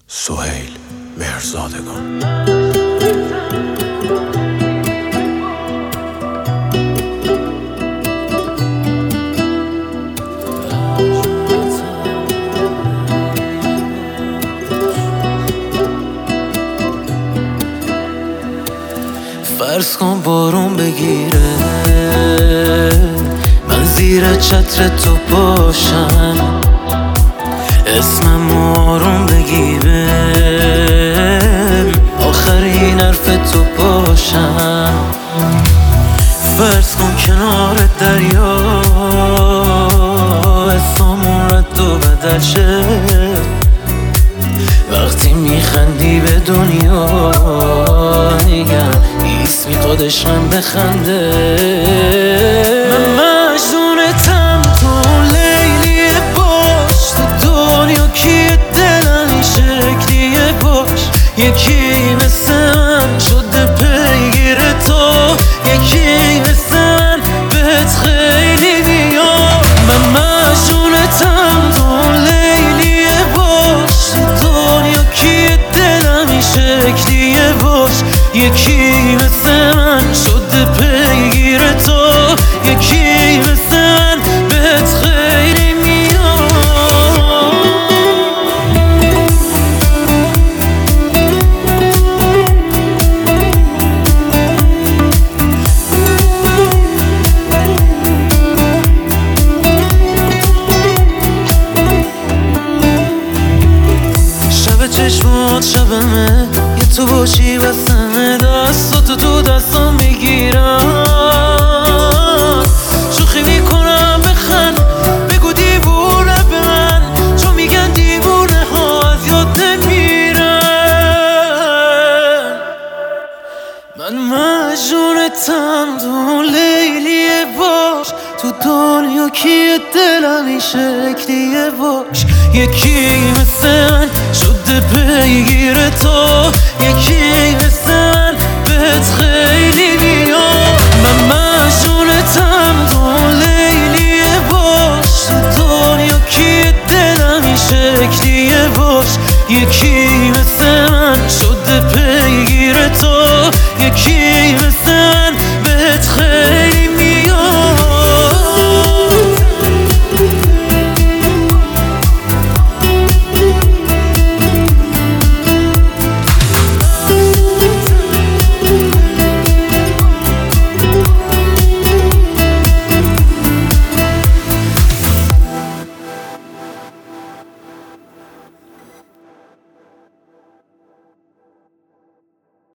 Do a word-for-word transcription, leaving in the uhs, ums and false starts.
سهیل مهرزادگان. فرض کن بارون بگیره، من زیر چتر تو باشم، اسمم آروم بگیره، آخرین حرف تو باشم. فرض کن کنار دریا اسممون رد و بدل شه، وقتی میخندی به دنیا نگم اسمی خودش هم بخنده. من مجنونتم، تو لیلیه باش، تو دنیا کیه دلم این شکلیه باش. یکی مثل من شده پیگیر تو، یکی مثل من بهت خیلی میاد. من مجنونتم، تو لیلیه باش، تو دنیا کیه دلم این شکلیه باش. یکی مثل من شده پیگیر تو، یکی مثل من بهت خیلی میاد. شب چشمات شبمه، یه تو باشی بسمه، دستاتو تو دستم میگیرم، شوخی میکنم بخند، بگو دیوونه به من، چون میگن دیوونه ها از یاد نمیرن. من مجنونتم، تو لیلیه باش، تو دنیا کیه دلم این شکلیه باش. یکی مثل من شده پیگیر تو، یکی مثل من بهت خیلی میاد. من مجنونتم، تو لیلیه باش، تو دنیا کیه دلم این شکلیه باش. یکی مثل من شده پیگیر تو، یکی مثل